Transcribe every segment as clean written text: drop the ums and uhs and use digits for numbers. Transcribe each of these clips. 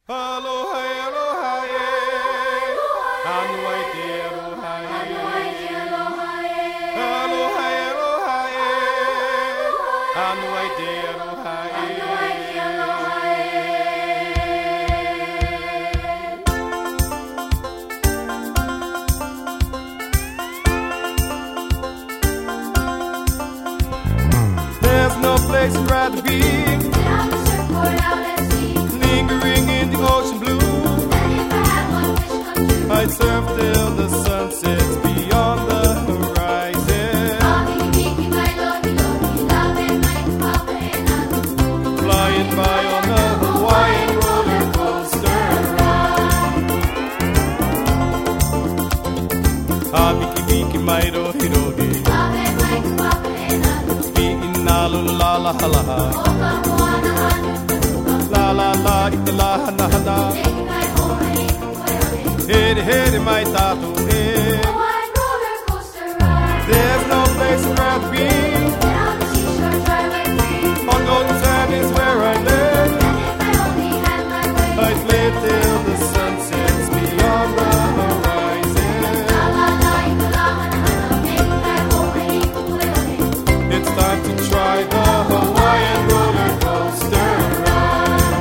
Aloha, aloha, anu ai te aloha, aloha, aloha, anu ai te aloha. There's no place I'd rather be. Down the surfboard out at sea. Lingering in the ocean blue. And if I had one wish come true, I'd surf till the sun sets beyond the horizon. Miki, my lordy, lordy, love and my papa and I. Flying by on a Hawaiian roller coaster ride. Ah, Miki, Miki, my rohi rohi. Love and my papa and I. Pi'inalu la la halaha. Oka moana anu kanuka. La la la itala hana hana. Take my home and eat koeole. Here, here, my tato, here. Hawaiian roller coaster ride. There's no place I'd rather be. Down the seashore, drive like free. On golden sand is where I live. And if I only had my way, I'd play till the sun sets beyond the horizon. la la la, itala hana hana. Take my home and eat koeole. It's time to try the Hawaiian roller coaster ride.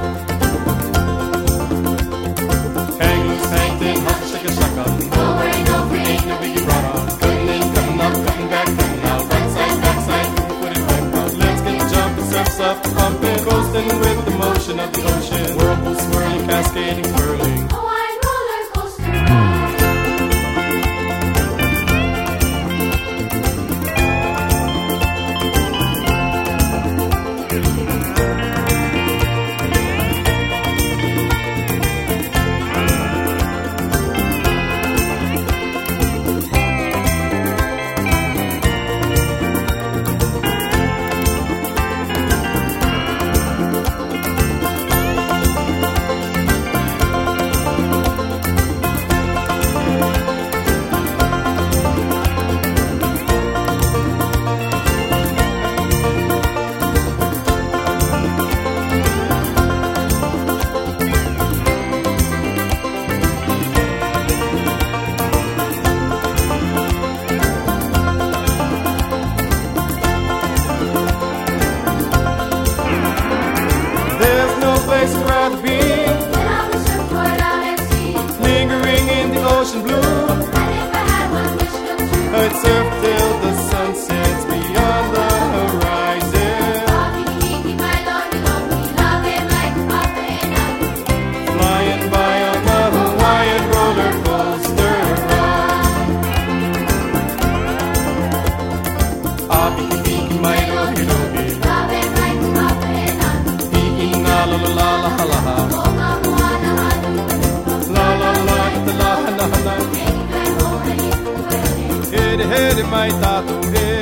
Hang loose, hang thin, hop, shaka, shaka. No worry, no free, ain't no biggie Right on, cutting in, cutting up, cutting back, cutting out. Right side, back side, put it back out. Let's get jumping, surfs up, pumping, coasting with the motion of the ocean. Whirlpool swirling, cascading, swirling. Hawaiian roller coaster ride. There's no place I'd rather be. Down the surfboard out at sea. Lingering in the ocean blue. And if I had one wish come true, I'd surf till the sun sets beyond the horizon. Miki, my lordy, lordy, love and my papa and I. Flying by on the Hawaiian roller coaster ride. Ah, Miki, Miki, my rohi rohi. Love and my papa and I. Pi'inalu la la halaha. Oka moana anu kanuka. La la la itala hana hana. Take my home and eat koeole. Here, here, my tato, here.